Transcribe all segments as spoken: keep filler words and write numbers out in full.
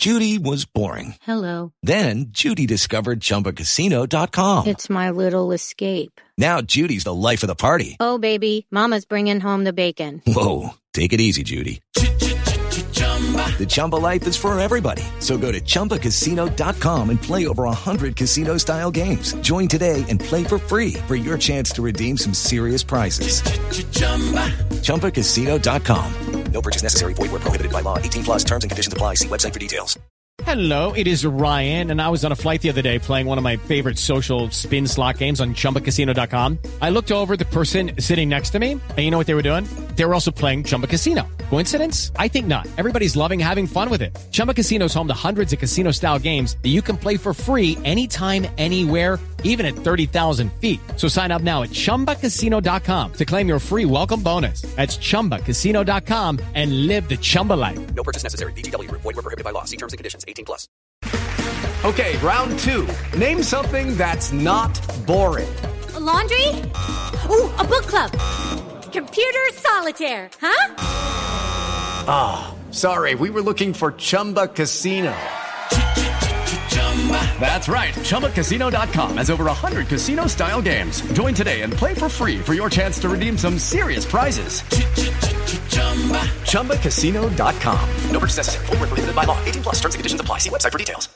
Judy was boring. Hello. Then Judy discovered Chumba Casino dot com. It's my little escape. Now Judy's the life of the party. Oh, baby, mama's bringing home the bacon. Whoa, take it easy, Judy. The Chumba life is for everybody. So go to Chumba Casino dot com and play over one hundred casino-style games. Join today and play for free for your chance to redeem some serious prizes. Chumba Casino dot com. No purchase necessary. Void where prohibited by law. eighteen plus terms and conditions apply. See website for details. Hello, it is Ryan, and I was on a flight the other day playing one of my favorite social spin slot games on Chumba Casino dot com. I looked over at the person sitting next to me, and you know what they were doing? They were also playing Chumba Casino. Coincidence? I think not. Everybody's loving having fun with it. Chumba Casino is home to hundreds of casino-style games that you can play for free anytime, anywhere, even at thirty thousand feet. So sign up now at Chumba Casino dot com to claim your free welcome bonus. That's Chumba Casino dot com and live the Chumba life. No purchase necessary. V G W. Void where prohibited by law. See terms and conditions. eighteen plus. Okay, round two. Name something that's not boring. A laundry? Ooh, a book club. Computer solitaire, huh? Ah, oh, sorry. We were looking for Chumba Casino. That's right. Chumba Casino dot com has over one hundred casino-style games. Join today and play for free for your chance to redeem some serious prizes. Chumba Casino dot com. No purchase necessary. Void where prohibited by law. eighteen plus terms and conditions apply. See website for details.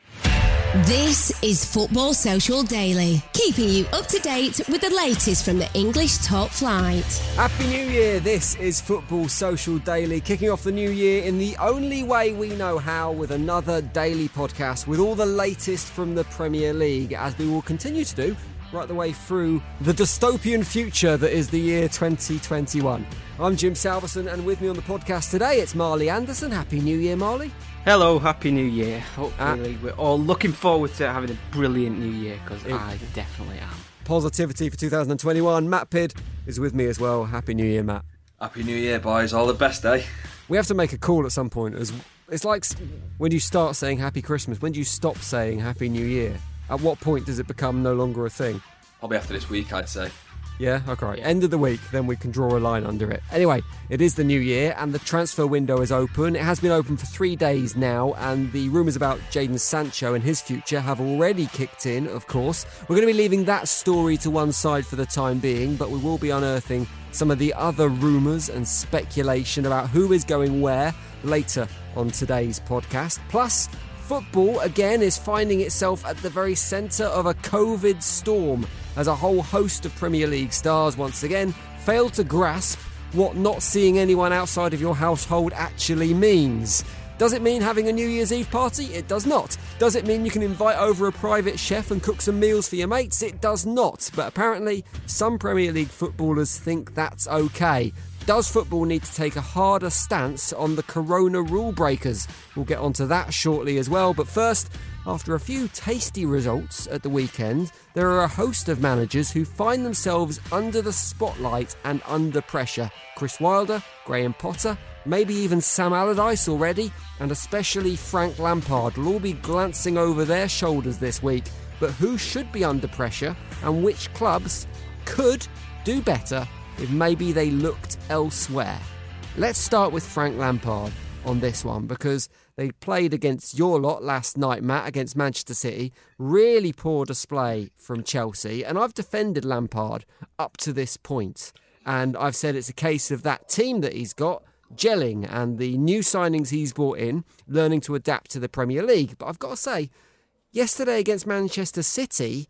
This is Football Social Daily, keeping you up to date with the latest from the English top flight. Happy New Year, this is Football Social Daily, kicking off the new year in the only way we know how, with another daily podcast with all the latest from the Premier League, as we will continue to do right the way through the dystopian future that is the year twenty twenty-one. I'm Jim Salverson, and with me on the podcast today, it's Marley Anderson. Happy New Year, Marley. Hello, Happy New Year. Hopefully uh, we're all looking forward to having a brilliant new year, because I definitely am. Positivity for two thousand twenty-one. Matt Pidd is with me as well. Happy New Year, Matt. Happy New Year, boys. All the best, eh? We have to make a call at some point. As It's like when you start saying Happy Christmas, when do you stop saying Happy New Year? At what point does it become no longer a thing? Probably after this week, I'd say. Yeah, okay. Yeah. End of the week, then we can draw a line under it. Anyway, it is the new year and the transfer window is open. It has been open for three days now, and the rumours about Jadon Sancho and his future have already kicked in, of course. We're going to be leaving that story to one side for the time being, but we will be unearthing some of the other rumours and speculation about who is going where later on today's podcast. Plus, football, again, is finding itself at the very centre of a COVID storm, as a whole host of Premier League stars once again failed to grasp what not seeing anyone outside of your household actually means. Does it mean having a New Year's Eve party? It does not. Does it mean you can invite over a private chef and cook some meals for your mates? It does not. But apparently, some Premier League footballers think that's okay. Does football need to take a harder stance on the corona rule breakers? We'll get onto that shortly as well. But first, after a few tasty results at the weekend, there are a host of managers who find themselves under the spotlight and under pressure. Chris Wilder, Graham Potter, maybe even Sam Allardyce already, and especially Frank Lampard will all be glancing over their shoulders this week. But who should be under pressure, and which clubs could do better if maybe they looked elsewhere? Let's start with Frank Lampard on this one, because they played against your lot last night, Matt, against Manchester City. Really poor display from Chelsea, and I've defended Lampard up to this point, and I've said it's a case of that team that he's got gelling and the new signings he's brought in learning to adapt to the Premier League. But I've got to say, yesterday against Manchester City,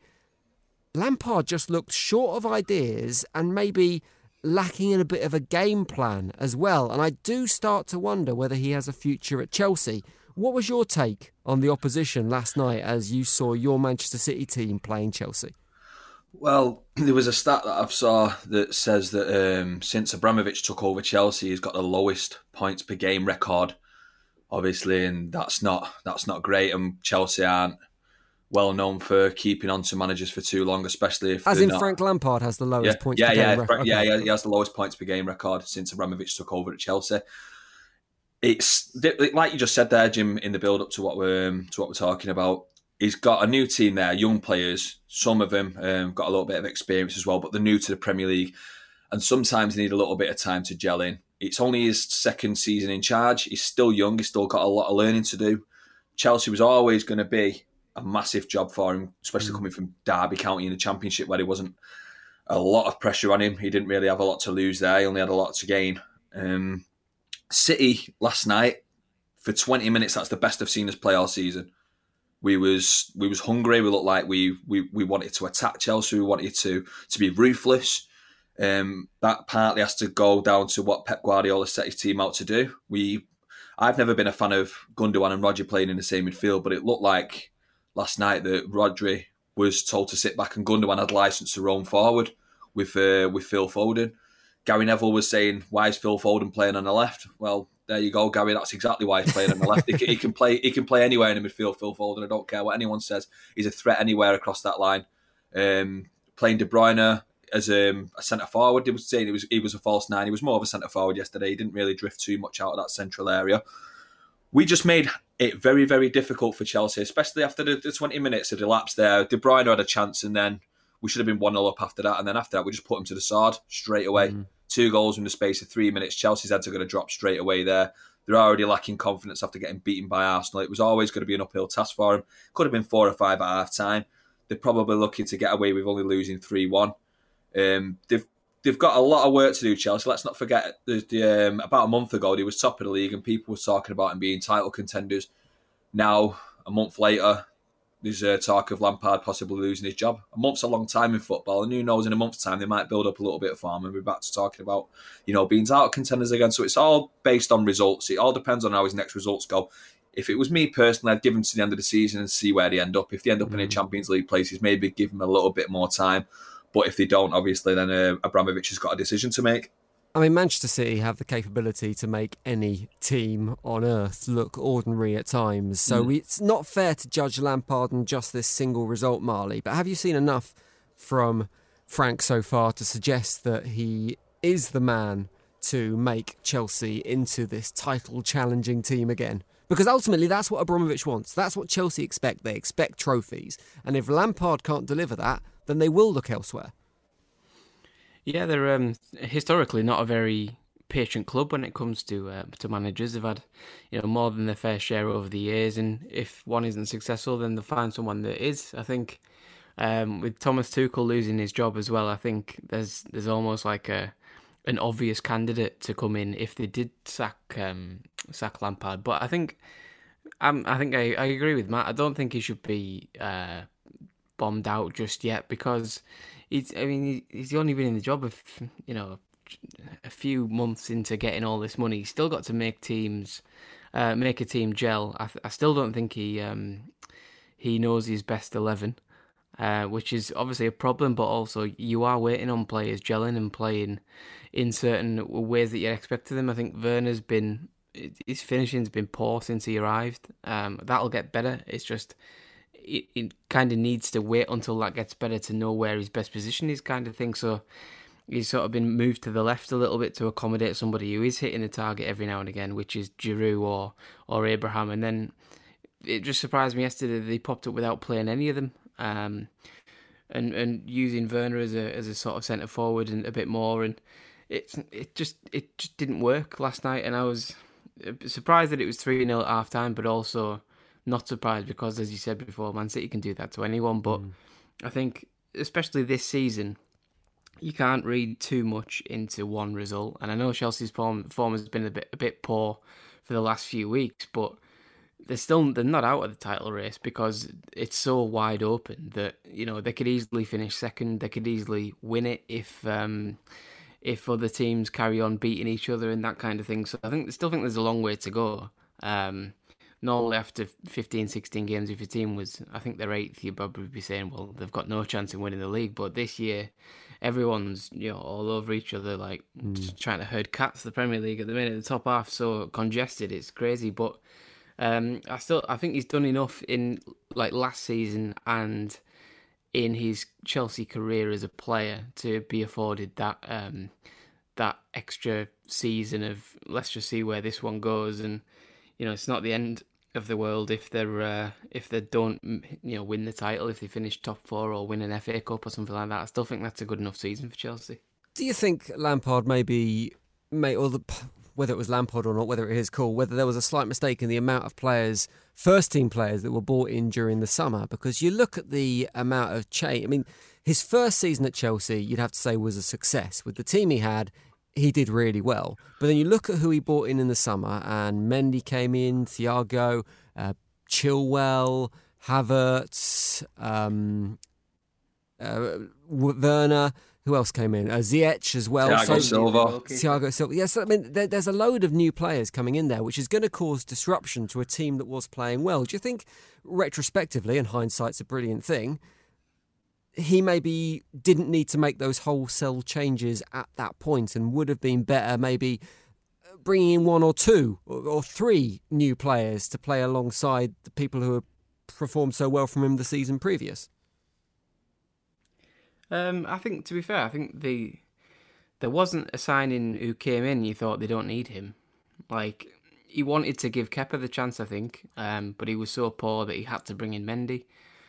Lampard just looked short of ideas and maybe lacking in a bit of a game plan as well. And I do start to wonder whether he has a future at Chelsea. What was your take on the opposition last night as you saw your Manchester City team playing Chelsea? Well, there was a stat that I've saw that says that um, since Abramovich took over Chelsea, he's got the lowest points per game record, obviously, and that's not that's not great. And Chelsea aren't well known for keeping on to managers for too long, especially if as in not... Frank Lampard has the lowest yeah, points yeah, per yeah, game record. Yeah, yeah, he has the lowest points per game record since Abramovich took over at Chelsea. It's like you just said there, Jim, in the build up to what we're um, to what we're talking about. He's got a new team there, young players. Some of them um, got a little bit of experience as well, but they're new to the Premier League, and sometimes they need a little bit of time to gel in. It's only his second season in charge. He's still young. He's still got a lot of learning to do. Chelsea was always going to be a massive job for him, especially Mm. coming from Derby County in the Championship, where there wasn't a lot of pressure on him. He didn't really have a lot to lose there. He only had a lot to gain. Um, City last night, for twenty minutes, that's the best I've seen us play all season. We was we was hungry. We looked like we we we wanted to attack Chelsea. We wanted to to be ruthless. Um, that partly has to go down to what Pep Guardiola set his team out to do. We, I've never been a fan of Gundogan and Rodri playing in the same midfield, but it looked like last night that Rodri was told to sit back and Gundogan had licence to roam forward with uh, with Phil Foden. Gary Neville was saying, "Why is Phil Foden playing on the left?" Well, there you go, Gary. That's exactly why he's playing on the left. He can, he can play. He can play anywhere in the midfield. Phil Foden. I don't care what anyone says. He's a threat anywhere across that line. Um, playing De Bruyne as um, a centre forward. They were saying he was he was a false nine. He was more of a centre forward yesterday. He didn't really drift too much out of that central area. We just made it very, very difficult for Chelsea, especially after the, the twenty minutes had elapsed there. De Bruyne had a chance, and then we should have been one nil up after that. And then after that, we just put him to the sword straight away. Mm. Two goals in the space of three minutes. Chelsea's heads are going to drop straight away there. They're already lacking confidence after getting beaten by Arsenal. It was always going to be an uphill task for them. Could have been four or five at half time. They're probably lucky to get away with only losing three one. Um, they've they've got a lot of work to do, Chelsea. Let's not forget, the, the, um, about a month ago, they was top of the league and people were talking about them being title contenders. Now, a month later, there's uh, talk of Lampard possibly losing his job. A month's a long time in football, and who knows, in a month's time, they might build up a little bit of form and we're back to talking about, you know, being title contenders again. So it's all based on results. It all depends on how his next results go. If it was me personally, I'd give him to the end of the season and see where they end up. If they end up mm. in a Champions League places, maybe give them a little bit more time. But if they don't, obviously, then uh, Abramovich has got a decision to make. I mean, Manchester City have the capability to make any team on earth look ordinary at times. So mm. we, it's not fair to judge Lampard on just this single result, Marley. But have you seen enough from Frank so far to suggest that he is the man to make Chelsea into this title-challenging team again? Because ultimately, that's what Abramovich wants. That's what Chelsea expect. They expect trophies. And if Lampard can't deliver that, then they will look elsewhere. Yeah, they're um, historically not a very patient club when it comes to uh, to managers. They've had, you know, more than their fair share over the years, and if one isn't successful, then they'll find someone that is. I think um, with Thomas Tuchel losing his job as well, I think there's there's almost like a an obvious candidate to come in if they did sack um, sack Lampard. But I think um, I think I, I agree with Matt. I don't think he should be uh, bombed out just yet because. He's, I mean, he's only been in the job of, you know, a few months into getting all this money. He's still got to make teams, uh, make a team gel. I, I still don't think he um, he knows his best eleven, uh, which is obviously a problem. But also, you are waiting on players gelling and playing in certain ways that you expect of them. I think Werner's been his finishing's been poor since he arrived. Um, that'll get better. It's just. It, it kind of needs to wait until that gets better to know where his best position is, kind of thing. So he's sort of been moved to the left a little bit to accommodate somebody who is hitting the target every now and again, which is Giroud or or Abraham. And then it just surprised me yesterday that they popped up without playing any of them, um, and and using Werner as a as a sort of centre forward and a bit more. And it it just it just didn't work last night. And I was surprised that it was three nil at half time, but also. Not surprised because, as you said before, Man City can do that to anyone. But mm. I think, especially this season, you can't read too much into one result. And I know Chelsea's form, form has been a bit a bit poor for the last few weeks, but they're still they're not out of the title race because it's so wide open that you know they could easily finish second. They could easily win it if um, if other teams carry on beating each other and that kind of thing. So I think I still think there's a long way to go. Um, Normally after fifteen, sixteen games, if your team was, I think they're eighth, you'd probably be saying, well, they've got no chance in winning the league. But this year, everyone's you know all over each other, like mm. just trying to herd cats. The Premier League at the minute, the top half so congested, it's crazy. But um, I still, I think he's done enough in like last season and in his Chelsea career as a player to be afforded that um, that extra season of let's just see where this one goes. And you know, it's not the end of the world if they're uh, if they don't you know win the title, if they finish top four or win an F A Cup or something like that. I still think that's a good enough season for Chelsea. Do you think Lampard maybe may or the whether it was Lampard or not, whether it is cool, whether there was a slight mistake in the amount of players, first-team players that were brought in during the summer. Because you look at the amount of change. I mean, his first season at Chelsea, you'd have to say, was a success. With the team he had, he did really well. But then you look at who he brought in in the summer, and Mendy came in, Thiago, uh, Chilwell, Havertz, um, uh, Werner. Who else came in? Uh, Ziyech as well. Thiago so, Silva. Thiago Silva. Yes, I mean, there, there's a load of new players coming in there, which is going to cause disruption to a team that was playing well. Do you think, retrospectively, and hindsight's a brilliant thing, he maybe didn't need to make those wholesale changes at that point and would have been better maybe bringing in one or two or, or three new players to play alongside the people who have performed so well from him the season previous? Um, I think, to be fair, I think the there wasn't a signing who came in you thought they don't need him. Like, he wanted to give Kepa the chance, I think, um, but he was so poor that he had to bring in Mendy.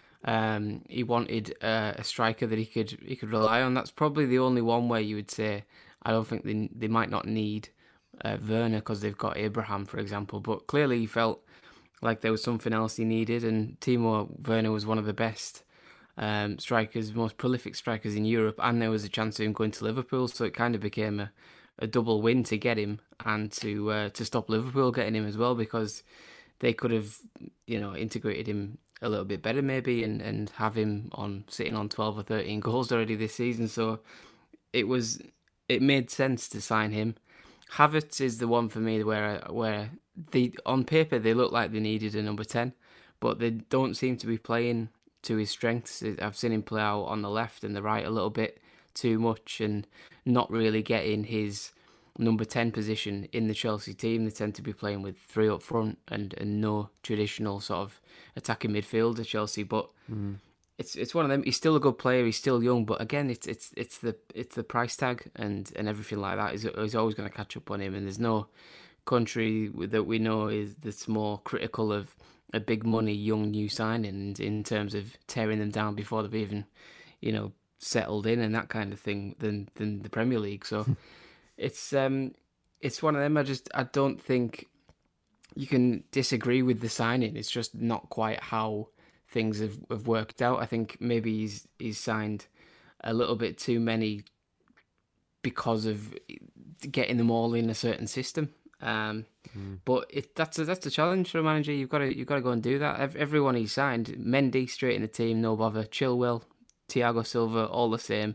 Um, he wanted uh, a striker that he could he could rely on. That's probably the only one where you would say, I don't think they they might not need uh, Werner because they've got Abraham, for example. But clearly he felt like there was something else he needed, and Timo Werner was one of the best Um, strikers, most prolific strikers in Europe, and there was a chance of him going to Liverpool, so it kind of became a, a double win to get him and to uh, to stop Liverpool getting him as well, because they could have, you know, integrated him a little bit better maybe and, and have him on sitting on twelve or thirteen goals already this season. So it was it made sense to sign him. Havertz is the one for me where where they on paper they look like they needed a number ten, but they don't seem to be playing to his strengths. I've seen him play out on the left and the right a little bit too much and not really getting his number ten position in the Chelsea team. They tend to be playing with three up front and, and no traditional sort of attacking midfield at Chelsea. But mm. it's it's one of them. He's still a good player. He's still young, but again, it's it's it's the it's the price tag and, and everything like that is is always going to catch up on him. And there's no country that we know is that's more critical of a big money young new signing in terms of tearing them down before they've even, you know, settled in and that kind of thing than than the Premier League. So it's um it's one of them. I just I don't think you can disagree with the signing. It's just not quite how things have, have worked out. I think maybe he's he's signed a little bit too many because of getting them all in a certain system. Um, mm. But it, that's a, that's a challenge for a manager. You've got to you've got to go and do that. Everyone he signed, Mendy straight in the team, no bother. Chilwell, Thiago Silva, all the same.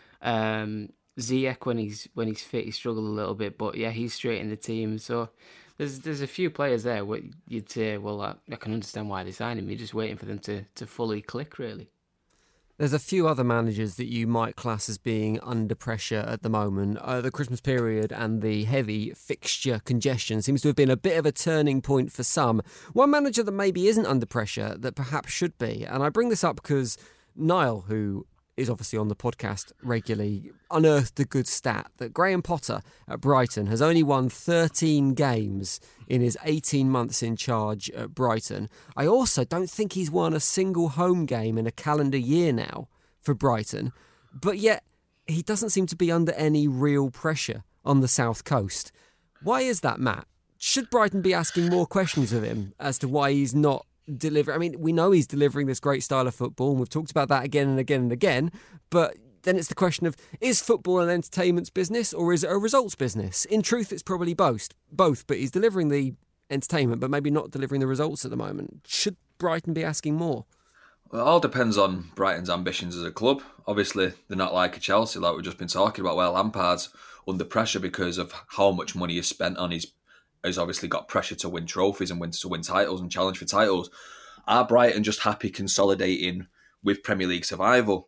Um, Ziyech when he's when he's fit, he struggled a little bit, but yeah, he's straight in the team. So there's there's a few players there where you'd say, well, I, I can understand why they signed him. You're just waiting for them to, to fully click, really. There's a few other managers that you might class as being under pressure at the moment. Uh, the Christmas period and the heavy fixture congestion seems to have been a bit of a turning point for some. One manager that maybe isn't under pressure that perhaps should be, and I bring this up because Niall, who is obviously on the podcast regularly, unearthed a good stat that Graham Potter at Brighton has only won thirteen games in his eighteen months in charge at Brighton. I also don't think he's won a single home game in a calendar year now for Brighton, but yet he doesn't seem to be under any real pressure on the South Coast. Why is that, Matt? Should Brighton be asking more questions of him as to why he's not deliver? I mean, we know he's delivering this great style of football, and we've talked about that again and again and again, but then it's the question of, is football an entertainment business or is it a results business? In truth, it's probably both, both, but he's delivering the entertainment, but maybe not delivering the results at the moment. Should Brighton be asking more? Well, it all depends on Brighton's ambitions as a club. Obviously, they're not like a Chelsea, like we've just been talking about, where Lampard's under pressure because of how much money is spent on his He's obviously got pressure to win trophies and win to win titles and challenge for titles. Are Brighton just happy consolidating with Premier League survival?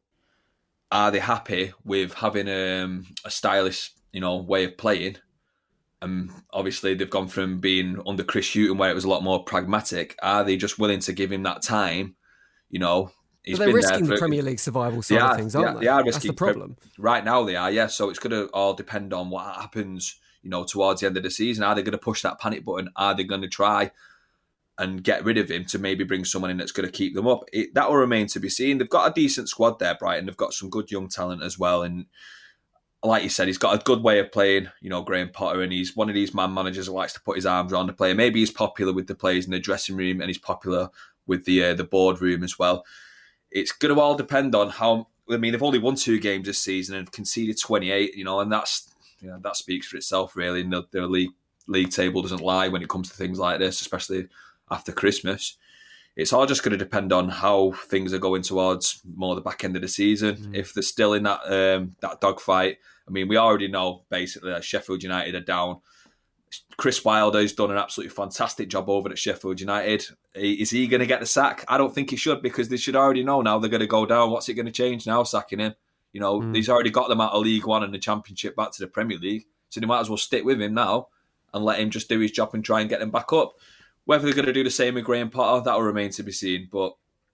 Are they happy with having um, a stylish, you know, way of playing? Um, obviously, they've gone from being under Chris Hughton, where it was a lot more pragmatic. Are they just willing to give him that time? You know, he's but they're been risking there for, the Premier League survival side are, of things, aren't they? they? They are That's risking. the problem. Right now, they are. Yeah, so it's going to all depend on what happens, you know, towards the end of the season. Are they going to push that panic button? Are they going to try and get rid of him to maybe bring someone in that's going to keep them up? It, that will remain to be seen. They've got a decent squad there, Brighton. They've got some good young talent as well. And like you said, he's got a good way of playing, you know, Graham Potter, and he's one of these man managers who likes to put his arms around the player. Maybe he's popular with the players in the dressing room, and he's popular with the uh, the boardroom as well. It's going to all depend on how. I mean, they've only won two games this season and conceded twenty-eight, you know, and that's you know, that speaks for itself, really. And the, the league league table doesn't lie when it comes to things like this, especially after Christmas. It's all just going to depend on how things are going towards more the back end of the season. Mm. If they're still in that um, that dogfight, I mean, we already know basically that Sheffield United are down. Chris Wilder's done an absolutely fantastic job over at Sheffield United. Is he going to get the sack? I don't think he should, because they should already know now they're going to go down. What's it going to change now, sacking him? You know, mm. he's already got them out of League One and the Championship back to the Premier League. So they might as well stick with him now and let him just do his job and try and get them back up. Whether they're going to do the same with Graham Potter, that will remain to be seen. But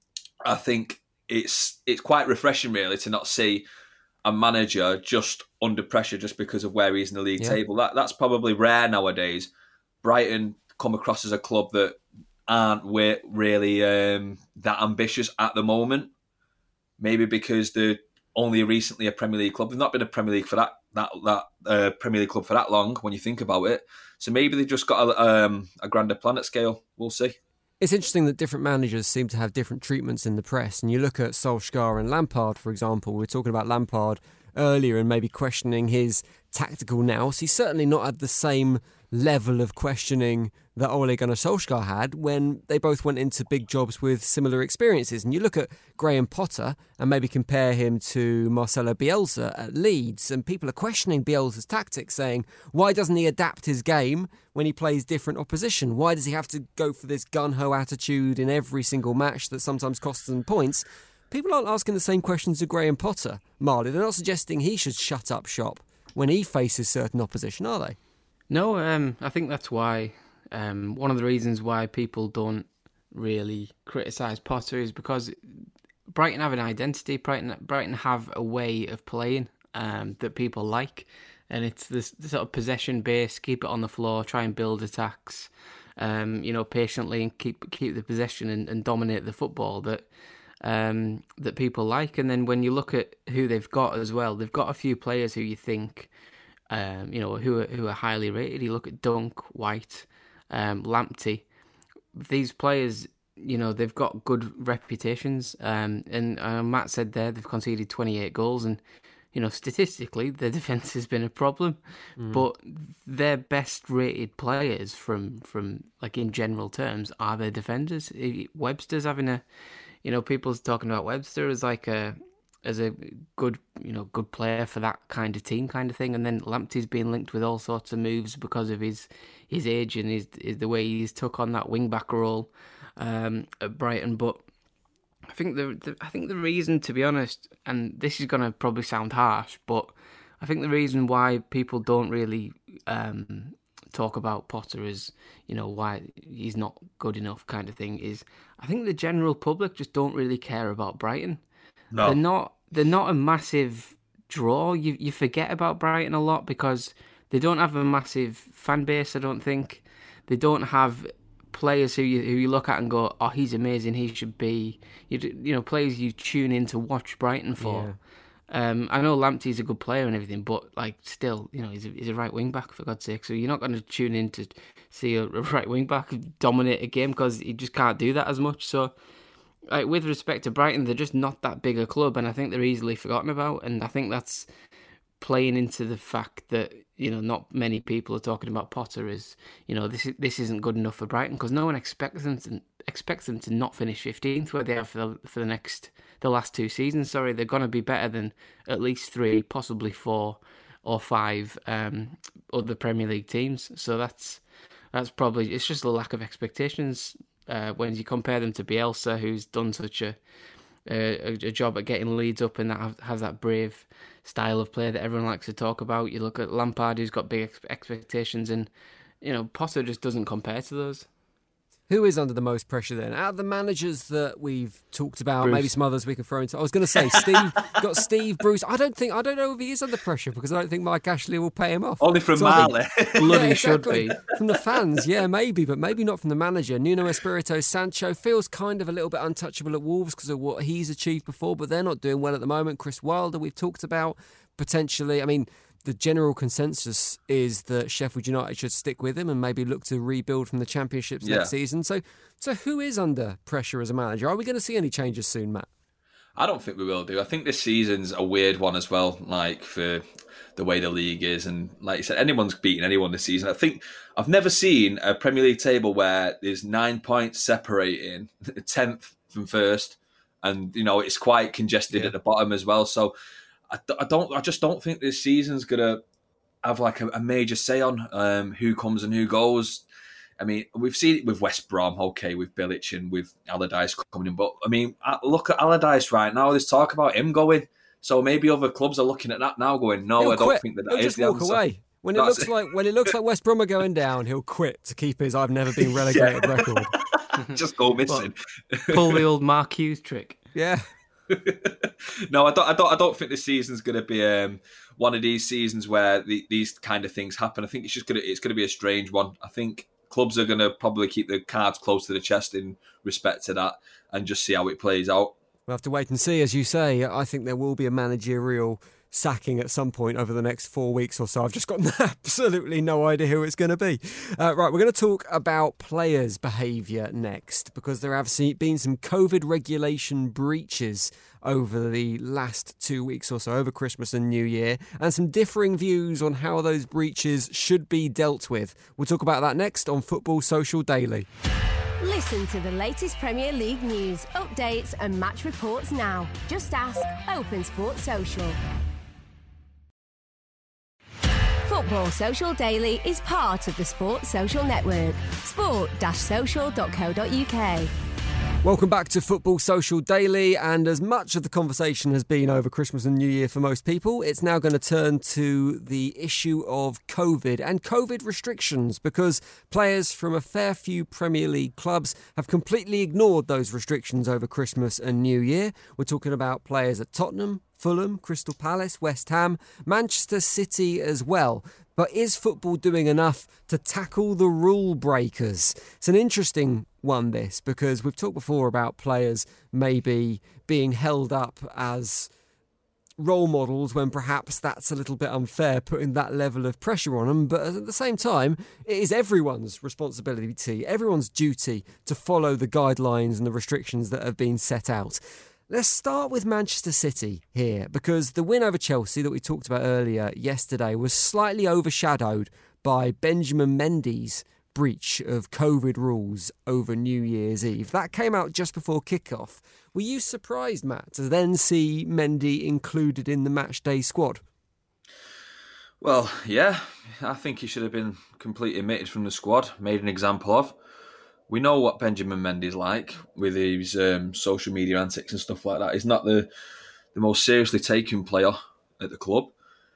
I think it's it's quite refreshing, really, to not see a manager just under pressure just because of where he is in the league yeah. table. That That's probably rare nowadays. Brighton come across as a club that aren't really um, that ambitious at the moment. Maybe because they're only recently a Premier League club. They've not been a Premier League for that that that uh, Premier League club for that long when you think about it. So maybe they've just got a, um, a grander plan at scale. We'll see. It's interesting that different managers seem to have different treatments in the press. And you look at Solskjaer and Lampard, for example. We were talking about Lampard earlier and maybe questioning his tactical nous. He's certainly not had the same level of questioning that Ole Gunnar Solskjaer had when they both went into big jobs with similar experiences. And you look at Graham Potter and maybe compare him to Marcelo Bielsa at Leeds, and people are questioning Bielsa's tactics, saying, why doesn't he adapt his game when he plays different opposition? Why does he have to go for this gun-ho attitude in every single match that sometimes costs them points? People aren't asking the same questions of Graham Potter, Marley. They're not suggesting he should shut up shop when he faces certain opposition, are they? No, um, I think that's why, um, one of the reasons why people don't really criticise Potter is because Brighton have an identity, Brighton, Brighton have a way of playing um, that people like, and it's this, this sort of possession base, keep it on the floor, try and build attacks, um, you know, patiently, and keep keep the possession and, and dominate the football that um, that people like. And then when you look at who they've got as well, they've got a few players who you think, Um, you know, who are, who are highly rated. You look at Dunk, White, um, Lamptey. These players, you know, they've got good reputations. Um, and uh, Matt said there they've conceded twenty-eight goals, and you know, statistically, their defence has been a problem. Mm. But their best rated players, from from like in general terms, are their defenders. Webster's having a, you know, people's talking about Webster as like a. as a good, you know, good player for that kind of team, kind of thing. And then Lamptey's being linked with all sorts of moves because of his his age and his, his the way he's took on that wing back role um, at Brighton. But I think the, the I think the reason, to be honest, and this is going to probably sound harsh, but I think the reason why people don't really um, talk about Potter as, you know, why he's not good enough kind of thing is I think the general public just don't really care about Brighton. No. They're not. They're not a massive draw. You you forget about Brighton a lot because they don't have a massive fan base. I don't think they don't have players who you who you look at and go, oh, he's amazing. He should be. You you know, players you tune in to watch Brighton for. Yeah. Um, I know Lamptey's a good player and everything, but like still, you know, he's a, he's a right wing back, for God's sake. So you're not going to tune in to see a, a right wing back dominate a game because he just can't do that as much. So. Like, with respect to Brighton, they're just not that big a club, and I think they're easily forgotten about. And I think that's playing into the fact that, you know, not many people are talking about Potter as, you know, this this isn't good enough for Brighton, because no one expects them to expects them to not finish fifteenth where they have for the, for the next the last two seasons. Sorry, they're going to be better than at least three, possibly four or five um, other Premier League teams. So that's that's probably it's just a lack of expectations. Uh, when you compare them to Bielsa, who's done such a, a a job at getting Leeds up and that has that brave style of play that everyone likes to talk about. You look at Lampard, who's got big ex- expectations, and you know Potter just doesn't compare to those. Who is under the most pressure then? Out of the managers that we've talked about, Bruce. maybe some others we can throw into. I was going to say Steve, got Steve, Bruce. I don't think I don't know if he is under pressure because I don't think Mike Ashley will pay him off. Only from So I Marley. think- Bloody Yeah, should exactly. be. From the fans, yeah, maybe, but maybe not from the manager. Nuno Espirito Sancho feels kind of a little bit untouchable at Wolves because of what he's achieved before, but they're not doing well at the moment. Chris Wilder, we've talked about potentially. I mean, the general consensus is that Sheffield United should stick with him and maybe look to rebuild from the Championships Yeah. next season. So, so who is under pressure as a manager? Are we going to see any changes soon, Matt? I don't think we will do. I think this season's a weird one as well, like for the way the league is. And like you said, anyone's beaten anyone this season. I think I've never seen a Premier League table where there's nine points separating tenth from first. And, you know, it's quite congested Yeah. at the bottom as well. So I, I don't. I just don't think this season's gonna have like a, a major say on um, who comes and who goes. I mean, we've seen it with West Brom, okay, with Bilic and with Allardyce coming in. But I mean, look at Allardyce right now. There's talk about him going. So maybe other clubs are looking at that now, going, "No, He'll I don't quit. think that He'll that is just the walk answer." away. When it That's looks it. like when it looks like West Brom are going down, he'll quit to keep his "I've never been relegated" record. Just go missing. Pull the old Mark Hughes trick. Yeah. No, I don't. I don't. I don't think this season's going to be um, one of these seasons where the, these kind of things happen. I think it's just going to. It's going to be a strange one. I think clubs are going to probably keep their cards close to the chest in respect to that, and just see how it plays out. We'll have to wait and see. As you say, I think there will be a managerial sacking at some point over the next four weeks or so. I've just got absolutely no idea who it's going to be. Uh, right, we're going to talk about players' behaviour next because there have been some COVID regulation breaches over the last two weeks or so, over Christmas and New Year, and some differing views on how those breaches should be dealt with. We'll talk about that next on Football Social Daily. Listen to the latest Premier League news, updates and match reports now. Just ask Open Sport Social. Football Social Daily is part of the Sport Social Network. sport social dot co dot uk. Welcome back to Football Social Daily, and as much of the conversation has been over Christmas and New Year for most people, it's now going to turn to the issue of COVID and COVID restrictions, because players from a fair few Premier League clubs have completely ignored those restrictions over Christmas and New Year. We're talking about players at Tottenham, Fulham, Crystal Palace, West Ham, Manchester City as well. But is football doing enough to tackle the rule breakers? It's an interesting one, this, because we've talked before about players maybe being held up as role models when perhaps that's a little bit unfair, putting that level of pressure on them. But at the same time, it is everyone's responsibility, everyone's duty to follow the guidelines and the restrictions that have been set out. Let's start with Manchester City here, because the win over Chelsea that we talked about earlier yesterday was slightly overshadowed by Benjamin Mendy's breach of COVID rules over New Year's Eve. That came out just before kickoff. Were you surprised, Matt, to then see Mendy included in the matchday squad? Well, yeah, I think he should have been completely omitted from the squad, made an example of. We know what Benjamin Mendy's like with his um, social media antics and stuff like that. He's not the the most seriously taken player at the club.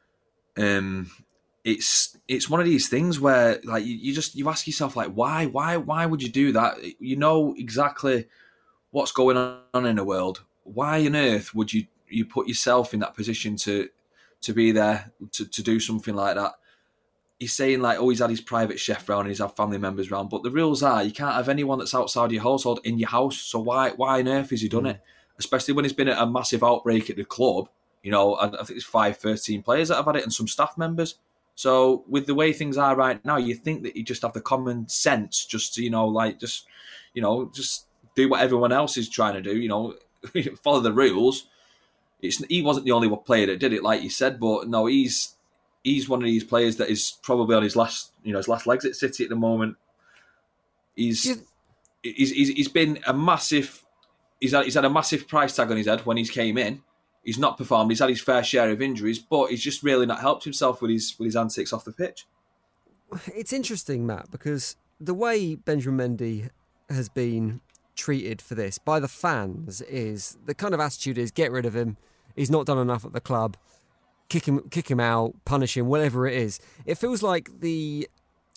Um, it's it's one of these things where like you, you just you ask yourself like why why why would you do that? You know exactly what's going on in the world. Why on earth would you you put yourself in that position to to be there to, to do something like that? He's saying like, oh, he's had his private chef round and he's had family members round. But the rules are you can't have anyone that's outside your household in your house. So why why on earth has he done mm. it? Especially when it's been a massive outbreak at the club. You know, I, I think it's five, thirteen players that have had it and some staff members. So with the way things are right now, you think that you just have the common sense just to, you know, like just, you know, just do what everyone else is trying to do, you know, follow the rules. It's He wasn't the only player that did it, like you said, but no, he's... He's one of these players that is probably on his last, you know, his last legs at City at the moment. He's yeah. he's, he's he's been a massive. He's had he's had a massive price tag on his head when he's came in. He's not performed. He's had his fair share of injuries, but he's just really not helped himself with his with his antics off the pitch. It's interesting, Matt, because the way Benjamin Mendy has been treated for this by the fans is the kind of attitude is get rid of him. He's not done enough at the club. Kick him, kick him out, punish him, whatever it is. It feels like the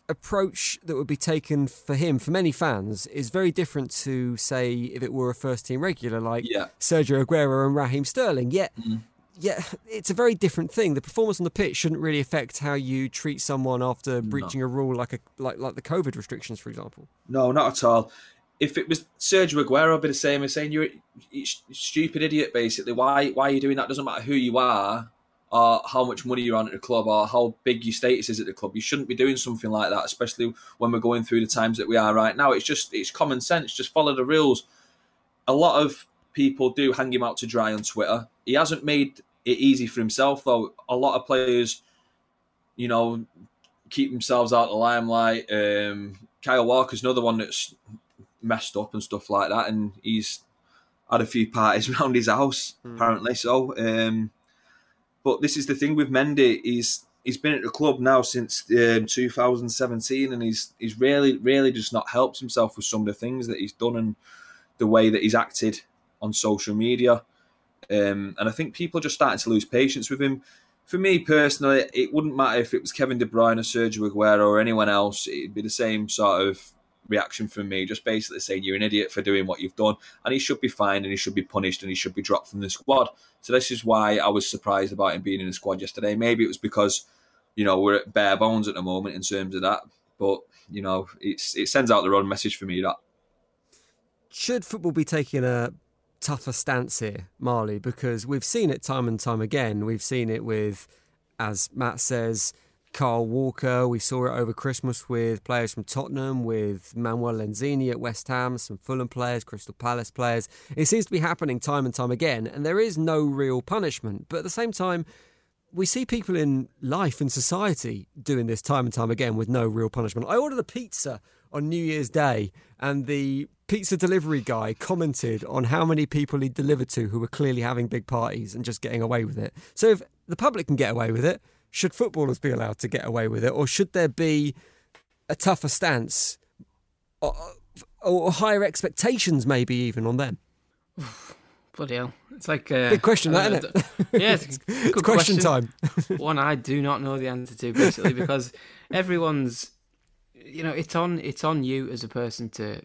approach that would be taken for him, for many fans, is very different to, say, if it were a first-team regular like yeah. Sergio Aguero and Raheem Sterling. Yet, mm. yeah, it's a very different thing. The performance on the pitch shouldn't really affect how you treat someone after breaching no. a rule like a like like the COVID restrictions, for example. No, not at all. If it was Sergio Aguero, I'd be the same as saying you're a stupid idiot, basically. Why why are you doing that? Doesn't matter who you are or how much money you're on at the club or how big your status is at the club. You shouldn't be doing something like that, especially when we're going through the times that we are right now. It's just, it's common sense. Just follow the rules. A lot of people do hang him out to dry on Twitter. He hasn't made it easy for himself, though. A lot of players, you know, keep themselves out of the limelight. Um, Kyle Walker's another one that's messed up and stuff like that, and he's had a few parties around his house mm. apparently. So, um, but this is the thing with Mendy. He's he's been at the club now since um, two thousand seventeen, and he's he's really really just not helped himself with some of the things that he's done and the way that he's acted on social media. Um, and I think people are just starting to lose patience with him. For me personally, it wouldn't matter if it was Kevin De Bruyne or Sergio Aguero or anyone else. It'd be the same sort of reaction from me, just basically saying you're an idiot for doing what you've done, and he should be fined and he should be punished and he should be dropped from the squad. So this is why I was surprised about him being in the squad yesterday. Maybe it was because, you know, we're at bare bones at the moment in terms of that, but you know, it's it sends out the wrong message for me. That should football be taking a tougher stance here, Marley, because we've seen it time and time again. We've seen it with, as Matt says, Kyle Walker. We saw it over Christmas with players from Tottenham, with Manuel Lanzini at West Ham, some Fulham players, Crystal Palace players. It seems to be happening time and time again, and there is no real punishment. But at the same time, we see people in life and society doing this time and time again with no real punishment. I ordered a pizza on New Year's Day, and the pizza delivery guy commented on how many people he delivered to who were clearly having big parties and just getting away with it. So if the public can get away with it, should footballers be allowed to get away with it, or should there be a tougher stance or, or higher expectations, maybe even on them? Bloody hell! It's like uh, big question, that, isn't it? Yeah, it's, a it's good question, question time. One I do not know the answer to, basically, because everyone's, you know, it's on it's on you as a person to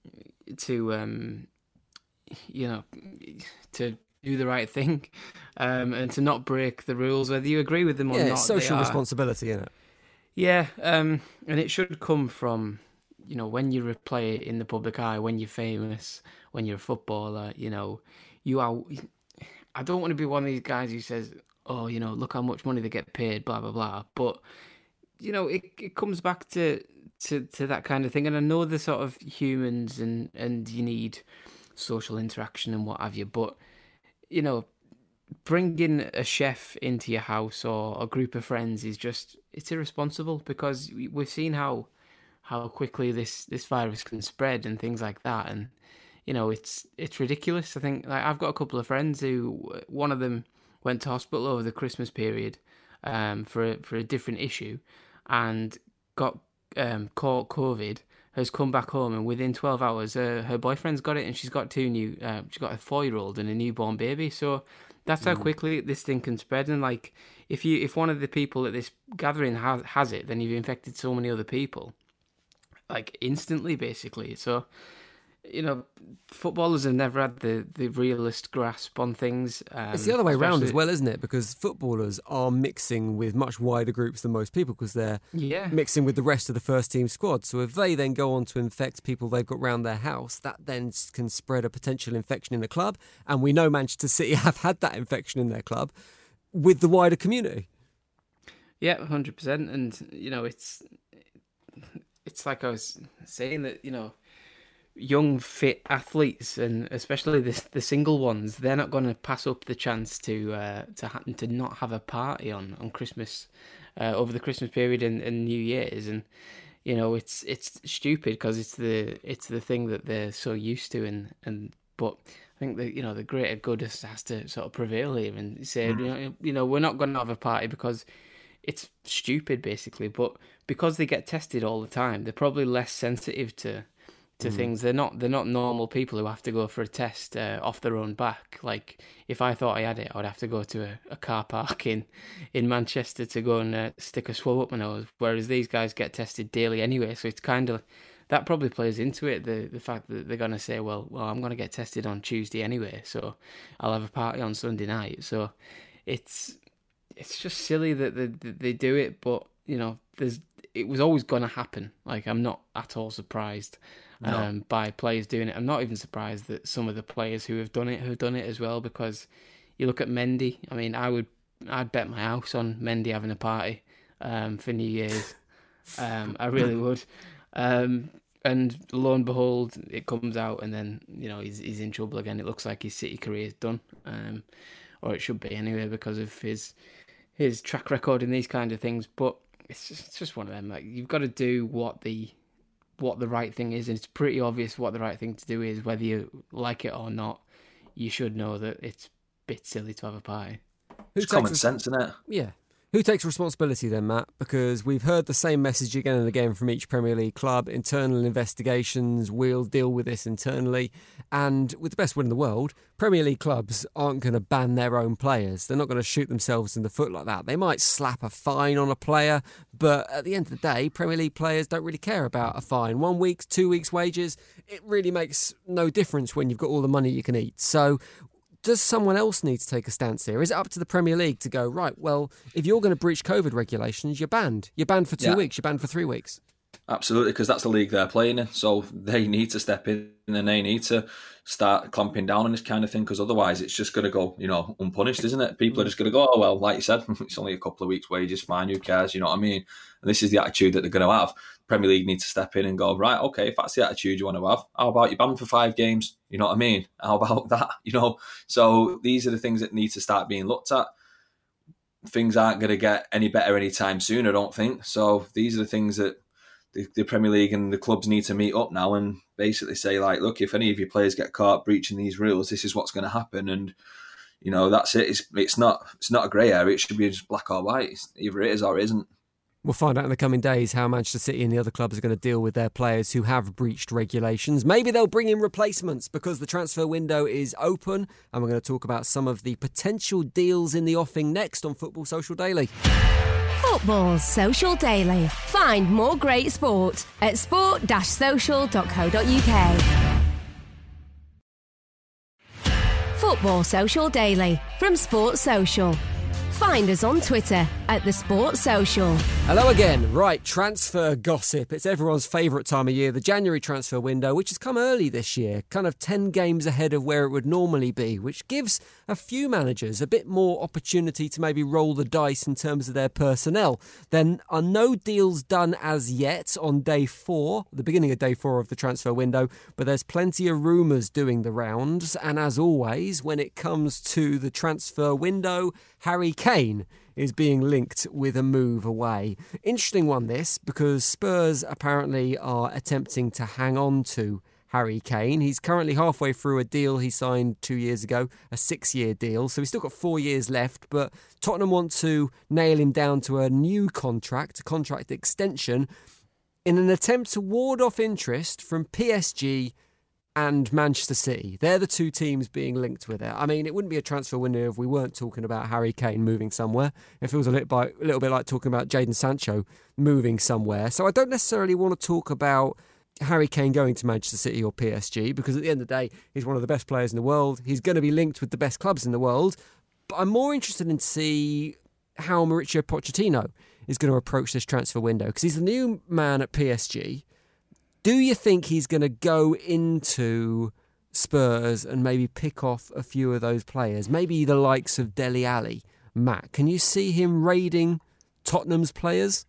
to um, you know, to do the right thing, um, and to not break the rules, whether you agree with them or yeah, not. It's social responsibility, isn't it? Yeah, um, and it should come from, you know, when you play in the public eye, when you're famous, when you're a footballer, you know, you are. I don't want to be one of these guys who says, "Oh, you know, look how much money they get paid," blah blah blah. But you know, it it comes back to to, to that kind of thing. And I know the sort of humans and and you need social interaction and what have you, but you know, bringing a chef into your house or a group of friends is just, it's irresponsible, because we've seen how how quickly this, this virus can spread and things like that. And, you know, it's it's ridiculous. I think, like, I've got a couple of friends who, one of them went to hospital over the Christmas period um, for, a, for a different issue and got um, caught COVID, has come back home, and within twelve hours, uh, her boyfriend's got it, and she's got two new, uh, she's got a four-year-old and a newborn baby. So that's how quickly this thing can spread. And like, if you, if one of the people at this gathering has has it, then you've infected so many other people, like instantly, basically. So, you know, footballers have never had the, the realist grasp on things. Um, it's the other way around as well, isn't it? Because footballers are mixing with much wider groups than most people, because they're yeah. mixing with the rest of the first team squad. So if they then go on to infect people they've got round their house, that then can spread a potential infection in the club. And we know Manchester City have had that infection in their club with the wider community. Yeah, one hundred percent. And, you know, it's it's like I was saying that, you know, young, fit athletes, and especially the the single ones, they're not going to pass up the chance to uh, to ha- to not have a party on on Christmas, uh, over the Christmas period and, and New Year's, and you know, it's it's stupid because it's the it's the thing that they're so used to, and, and but I think that, you know, the greater good has, has to sort of prevail here and say, mm. you know, you know, we're not going to have a party because it's stupid, basically, but because they get tested all the time, they're probably less sensitive to to Mm. things. They're not they're not normal people who have to go for a test uh, off their own back. Like, if I thought I had it, I would have to go to a, a car park in, in Manchester to go and uh, stick a swab up my nose, whereas these guys get tested daily anyway, so it's kind of, that probably plays into it, the the fact that they're going to say, well, well, I'm going to get tested on Tuesday anyway, so I'll have a party on Sunday night. So it's it's just silly that they, that they do it, but, you know, there's it was always going to happen. Like, I'm not at all surprised No. um, by players doing it. I'm not even surprised that some of the players who have done it have done it as well, because you look at Mendy. I mean, I would, I'd bet my house on Mendy having a party um, for New Year's. um, I really would. Um, and lo and behold, it comes out, and then, you know, he's he's in trouble again. It looks like his City career is done, um, or it should be anyway, because of his his track record in these kind of things. But it's just, it's just one of them. Like, you've got to do what the what the right thing is, and it's pretty obvious what the right thing to do is, whether you like it or not. You should know that it's a bit silly to have a party. It's common sense, isn't it? Yeah. Who takes responsibility then, Matt? Because we've heard the same message again and again from each Premier League club. Internal investigations, we'll deal with this internally. And with the best will in the world, Premier League clubs aren't going to ban their own players. They're not going to shoot themselves in the foot like that. They might slap a fine on a player, but at the end of the day, Premier League players don't really care about a fine. One week's, two weeks' wages, it really makes no difference when you've got all the money you can eat. So does someone else need to take a stance here? Is it up to the Premier League to go, right, well, if you're going to breach COVID regulations, you're banned. You're banned for two Yeah. weeks. You're banned for three weeks. Absolutely, because that's the league they're playing in. So they need to step in and they need to start clamping down on this kind of thing, because otherwise it's just going to go, you know, unpunished, isn't it? People are just going to go, oh, well, like you said, it's only a couple of weeks' wages, fine, who cares, you know what I mean? And this is the attitude that they're going to have. Premier League needs to step in and go, right, okay, if that's the attitude you want to have, how about you banned for five games? You know what I mean? How about that? You know, so these are the things that need to start being looked at. Things aren't going to get any better anytime soon, I don't think. So these are the things that the, the Premier League and the clubs need to meet up now and basically say, like, look, if any of your players get caught breaching these rules, this is what's going to happen. And, you know, that's it. It's, it's not it's not a grey area. It should be just black or white. It's, either it is or it isn't. We'll find out in the coming days how Manchester City and the other clubs are going to deal with their players who have breached regulations. Maybe they'll bring in replacements because the transfer window is open, and we're going to talk about some of the potential deals in the offing next on Football Social Daily. Football Social Daily. Find more great sport at sport dash social dot co dot uk. Football Social Daily from Sports Social. Find us on Twitter at The Sports Social. Hello again. Right, transfer gossip. It's everyone's favourite time of year, the January transfer window, which has come early this year, kind of ten games ahead of where it would normally be, which gives a few managers a bit more opportunity to maybe roll the dice in terms of their personnel. There are no deals done as yet on day four, the beginning of day four of the transfer window, but there's plenty of rumours doing the rounds. And as always, when it comes to the transfer window, Harry Kane is being linked with a move away. Interesting one this, because Spurs apparently are attempting to hang on to Harry Kane. He's currently halfway through a deal he signed two years ago, a six-year deal, so he's still got four years left, but Tottenham want to nail him down to a new contract, a contract extension, in an attempt to ward off interest from P S G and Manchester City. They're the two teams being linked with it. I mean, it wouldn't be a transfer window if we weren't talking about Harry Kane moving somewhere. It feels a little bit, a little bit like talking about Jadon Sancho moving somewhere. So I don't necessarily want to talk about Harry Kane going to Manchester City or P S G, because at the end of the day, he's one of the best players in the world. He's going to be linked with the best clubs in the world. But I'm more interested in to see how Mauricio Pochettino is going to approach this transfer window, because he's the new man at P S G. Do you think he's going to go into Spurs and maybe pick off a few of those players? Maybe the likes of Dele Alli. Matt, can you see him raiding Tottenham's players?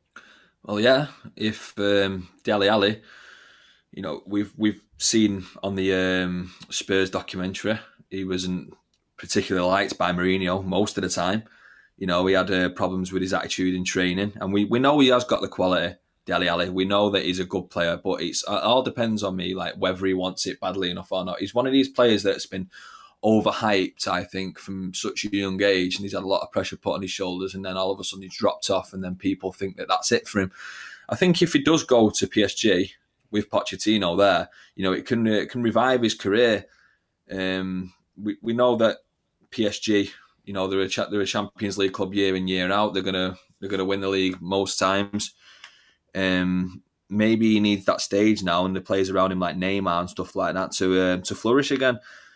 Well, yeah. If um, Dele Alli, you know, we've we've seen on the um, Spurs documentary, he wasn't particularly liked by Mourinho most of the time. You know, he had uh, problems with his attitude in training, and we, we know he has got the quality. Dele Alli, we know that he's a good player, but it's, it all depends on me, like whether he wants it badly enough or not. He's one of these players that's been overhyped, I think, from such a young age, and he's had a lot of pressure put on his shoulders, and then all of a sudden he's dropped off, and then people think that that's it for him. I think if he does go to P S G, with Pochettino there, you know, it can it can revive his career. Um, we we know that P S G, you know, they're a they're a Champions League club year in year out. They're gonna they're gonna win the league most times. Um, maybe he needs that stage now, and the players around him like Neymar and stuff like that to uh, to flourish again.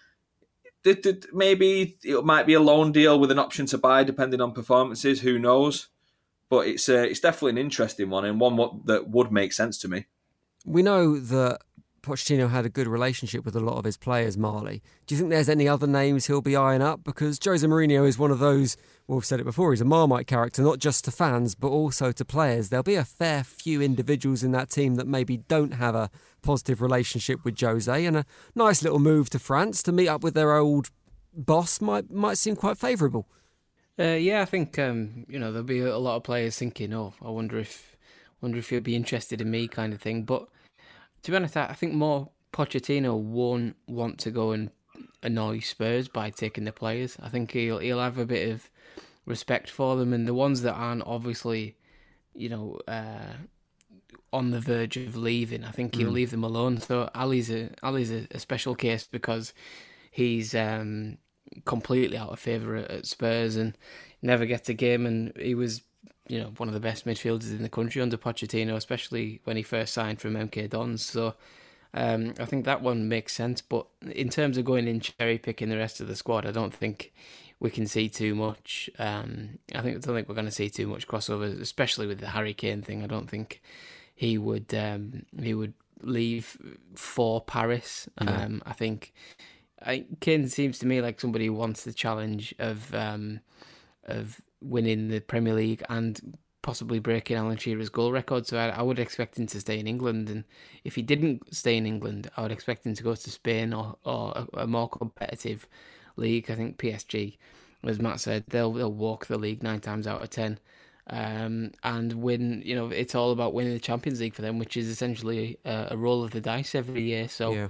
Maybe it might be a loan deal with an option to buy, depending on performances. Who knows? But it's uh, it's definitely an interesting one, and one what, that would make sense to me. We know that Pochettino had a good relationship with a lot of his players, Marley. Do you think there's any other names he'll be eyeing up? Because Jose Mourinho is one of those, well, we've said it before, he's a Marmite character, not just to fans, but also to players. There'll be a fair few individuals in that team that maybe don't have a positive relationship with Jose, and a nice little move to France to meet up with their old boss might might seem quite favourable. Uh, yeah, I think um, you know there'll be a lot of players thinking, "Oh, I wonder if, wonder if he'll be interested in me," kind of thing. But to be honest, I think more Pochettino won't want to go and annoy Spurs by taking the players. I think he'll he'll have a bit of respect for them, and the ones that aren't obviously, you know, uh, on the verge of leaving, I think he'll mm. leave them alone. So Ali's a Ali's a, a special case because he's um, completely out of favour at, at Spurs and never gets a game, and he was, you know, one of the best midfielders in the country under Pochettino, especially when he first signed from M K Dons. So um, I think that one makes sense. But in terms of going in cherry picking the rest of the squad, I don't think we can see too much. Um, I think I don't think we're going to see too much crossover, especially with the Harry Kane thing. I don't think he would um, he would leave for Paris. No. Um, I think I, Kane seems to me like somebody who wants the challenge of um, of winning the Premier League and possibly breaking Alan Shearer's goal record. So I, I would expect him to stay in England. And if he didn't stay in England, I would expect him to go to Spain or, or a, a more competitive league. I think P S G, as Matt said, they'll they'll walk the league nine times out of ten. Um, and win, you know, it's all about winning the Champions League for them, which is essentially a, a roll of the dice every year. So, yeah.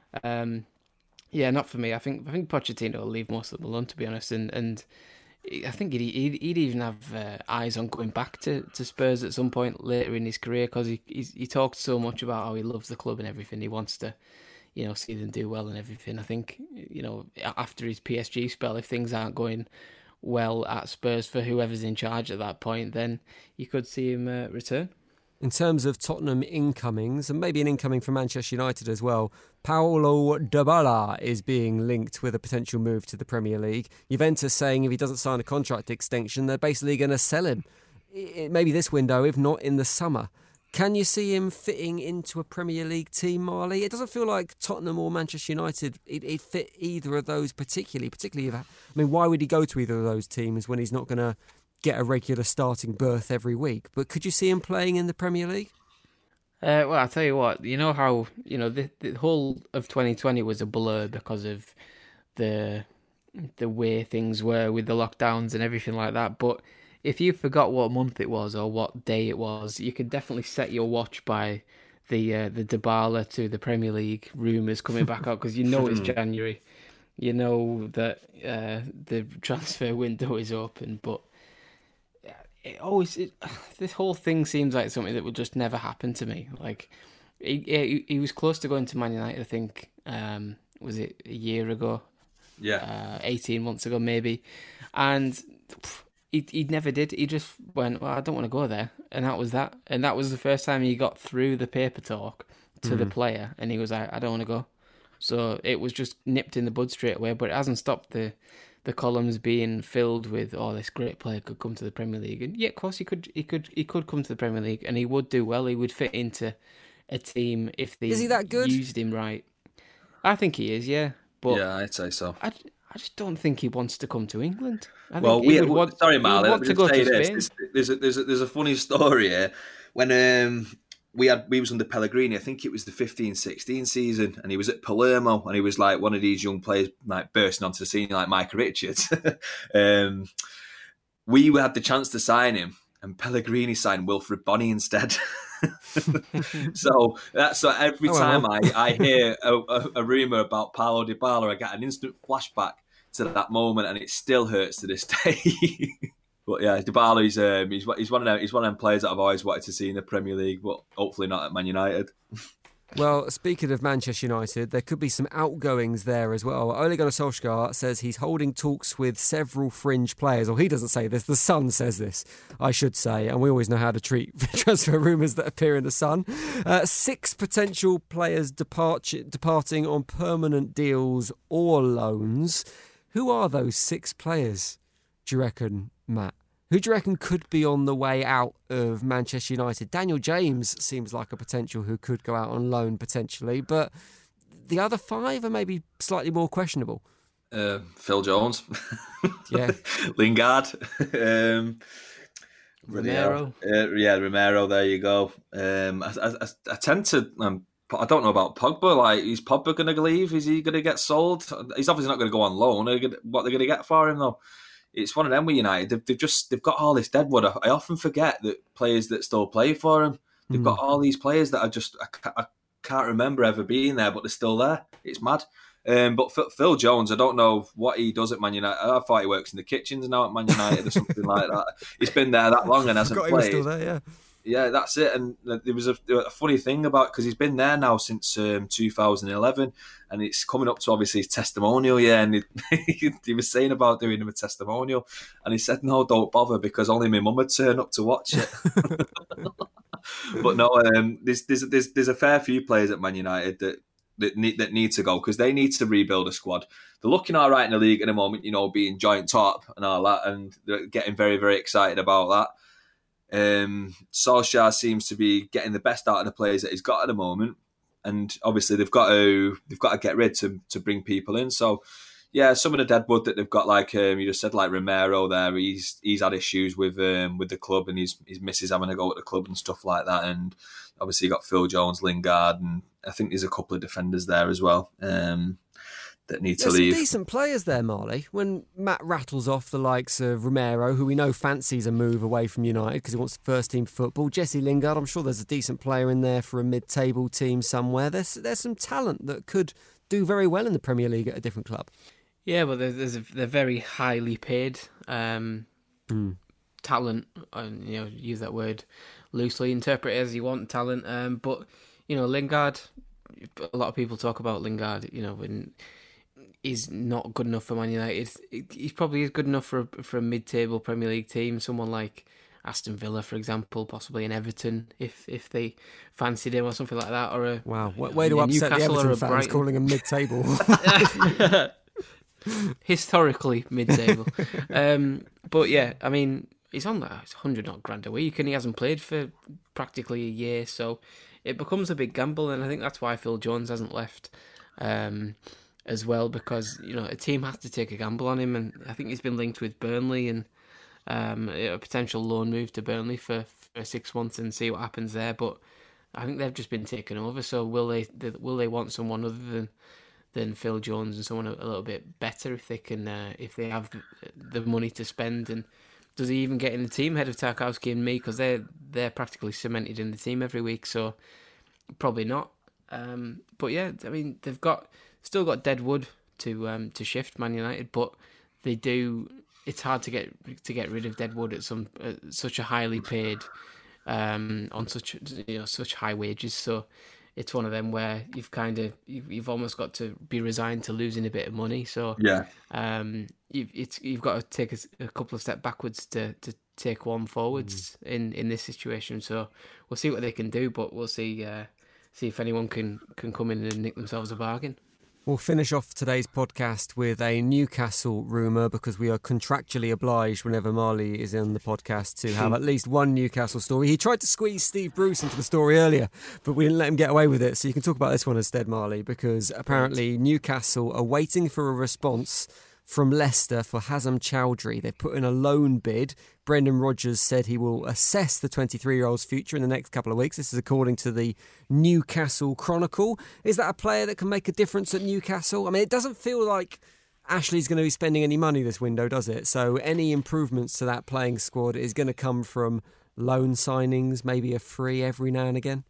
Um, yeah, not for me. I think I think Pochettino will leave most of them alone, to be honest, and and I think he'd he'd, he'd even have uh, eyes on going back to, to Spurs at some point later in his career, because he he's, he talks so much about how he loves the club and everything. He wants to, you know, see them do well and everything. I think, you know, after his P S G spell, if things aren't going well at Spurs for whoever's in charge at that point, then you could see him uh, return. In terms of Tottenham incomings, and maybe an incoming from Manchester United as well, Paulo Dybala is being linked with a potential move to the Premier League. Juventus saying if he doesn't sign a contract extension, they're basically going to sell him. It, maybe this window, if not in the summer. Can you see him fitting into a Premier League team, Marley? It doesn't feel like Tottenham or Manchester United, it, it fit either of those particularly. Particularly, if, I mean, why would he go to either of those teams when he's not going to get a regular starting berth every week? But could you see him playing in the Premier League? Uh, well, I'll tell you what, you know how, you know, the, the whole of twenty twenty was a blur because of the the way things were with the lockdowns and everything like that. But if you forgot what month it was or what day it was, you could definitely set your watch by the uh, the Dybala to the Premier League rumours coming back out, because you know it's January. You know that uh, the transfer window is open, but it always it, this whole thing seems like something that would just never happen to me. Like he he, he was close to going to Man United, I think. Um, was it a year ago? Yeah, uh, eighteen months ago maybe, and pff, he he never did. He just went, well, I don't want to go there, and that was that. And that was the first time he got through the paper talk to mm. the player, and he was like, I don't want to go. So it was just nipped in the bud straight away. But it hasn't stopped the the columns being filled with, oh, this great player could come to the Premier League. And yeah, of course he could he could he could come to the Premier League, and he would do well. He would fit into a team if they is he that good? used him right. I think he is, yeah. But yeah, I'd say so. I, I just don't think he wants to come to England. I well, think we, he would want, sorry, Marley, want to go to this. Spain. There's a, there's, a, there's a funny story here. When um, we had we was under Pellegrini, I think it was the fifteen sixteen season, and he was at Palermo, and he was like one of these young players like bursting onto the scene like Micah Richards. um, we had the chance to sign him, and Pellegrini signed Wilfred Bonney instead. so that's so every oh, time well. I, I hear a, a, a rumour about Paulo Dybala, I get an instant flashback to that moment, and it still hurts to this day. But yeah, Dybala, he's, um, he's he's one of them he's one of them players that I've always wanted to see in the Premier League, but hopefully not at Man United. Well, speaking of Manchester United, there could be some outgoings there as well. Ole Gunnar Solskjaer says he's holding talks with several fringe players. Or he doesn't say this, the Sun says this, I should say. And we always know how to treat transfer rumours that appear in the Sun. Uh, six potential players depart- departing on permanent deals or loans. Who are those six players, do you reckon, Matt? Who do you reckon could be on the way out of Manchester United? Daniel James seems like a potential who could go out on loan potentially, but the other five are maybe slightly more questionable. Uh, Phil Jones. Yeah. Lingard. um, Romero. Uh, yeah, Romero, there you go. Um, I, I, I tend to... Um, I don't know about Pogba. Like, is Pogba going to leave? Is he going to get sold? He's obviously not going to go on loan. What they're going to get for him, though? It's one of them with United. They've, they've just they've got all this deadwood. I, I often forget that players that still play for them. They've mm. got all these players that I just I, I can't remember ever being there, but they're still there. It's mad. Um, but Phil Jones, I don't know what he does at Man United. I thought he works in the kitchens now at Man United or something like that. He's been there that long and hasn't played. He was still there, yeah. Yeah, that's it. And there was a, a funny thing about, because he's been there now since um, two thousand eleven, and it's coming up to obviously his testimonial year. And he, he was saying about doing him a testimonial, and he said, "No, don't bother, because only my mum would turn up to watch it." But no, um, there's, there's there's there's a fair few players at Man United that that need that need to go, because they need to rebuild a squad. They're looking all right in the league at the moment, you know, being joint top and all that, and they're getting very very excited about that. Um, Solskjaer seems to be getting the best out of the players that he's got at the moment, and obviously they've got to they've got to get rid to to bring people in. So yeah, some of the deadwood that they've got, like um, you just said, like Romero there, he's he's had issues with um, with the club, and his his missus having to go at the club and stuff like that. And obviously you got Phil Jones, Lingard, and I think there's a couple of defenders there as well. Um, that need to There's leave. Some decent players there, Marley. When Matt rattles off the likes of Romero, who we know fancies a move away from United because he wants first team football. Jesse Lingard, I'm sure there's a decent player in there for a mid-table team somewhere. There's there's some talent that could do very well in the Premier League at a different club. Yeah, but there's, there's a, they're very highly paid um, mm. talent. And, you know, use that word loosely, interpret it as you want. Talent, um, but you know, Lingard. A lot of people talk about Lingard. You know, when he's not good enough for Man United. He's probably is good enough for a, for a mid-table Premier League team. Someone like Aston Villa, for example, possibly an Everton, if if they fancied him or something like that. Or a wow, way, way to upset Newcastle the Everton fans Brighton. Calling him mid-table. Historically mid-table. um, but yeah, I mean, he's on that it's one hundred odd grand a week, and he hasn't played for practically a year, so it becomes a big gamble, and I think that's why Phil Jones hasn't left. Um, as well, because you know a team has to take a gamble on him, and I think he's been linked with Burnley and um, a potential loan move to Burnley for, for six months and see what happens there. But I think they've just been taken over. So will they will they want someone other than than Phil Jones and someone a, a little bit better if they can uh, if they have the money to spend? And does he even get in the team ahead of Tarkowski and me, because they're they're practically cemented in the team every week? So probably not. Um, but yeah, I mean they've got. Still got deadwood to um, to shift Man United, but they do. It's hard to get to get rid of deadwood at some uh, such a highly paid um, on such you know such high wages. So it's one of them where you've kind of you've, you've almost got to be resigned to losing a bit of money. So yeah, um, you've it's you've got to take a, a couple of steps backwards to, to take one forwards mm. in, in this situation. So we'll see what they can do, but we'll see uh, see if anyone can can come in and nick themselves a bargain. We'll finish off today's podcast with a Newcastle rumour, because we are contractually obliged whenever Marley is on the podcast to have at least one Newcastle story. He tried to squeeze Steve Bruce into the story earlier, but we didn't let him get away with it. So you can talk about this one instead, Marley, because apparently Newcastle are waiting for a response from Leicester for Hazem Chowdhury. They've put in a loan bid. Brendan Rodgers said he will assess the twenty-three-year-old's future in the next couple of weeks. This is according to the Newcastle Chronicle. Is that a player that can make a difference at Newcastle? I mean, it doesn't feel like Ashley's going to be spending any money this window, does it? So any improvements to that playing squad is going to come from loan signings, maybe a free every now and again?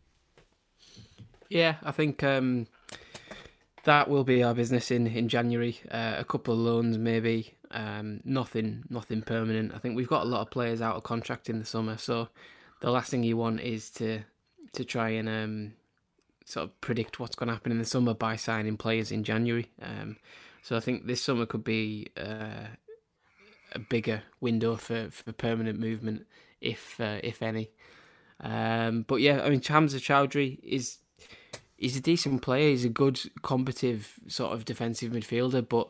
Yeah, I think... Um... That will be our business in, in January. Uh, a couple of loans, maybe. Um, nothing nothing permanent. I think we've got a lot of players out of contract in the summer, so the last thing you want is to to try and um, sort of predict what's going to happen in the summer by signing players in January. Um, so I think this summer could be uh, a bigger window for, for permanent movement, if uh, if any. Um, but yeah, I mean, Hamza Chowdhury is he's a decent player. He's a good, combative sort of defensive midfielder. But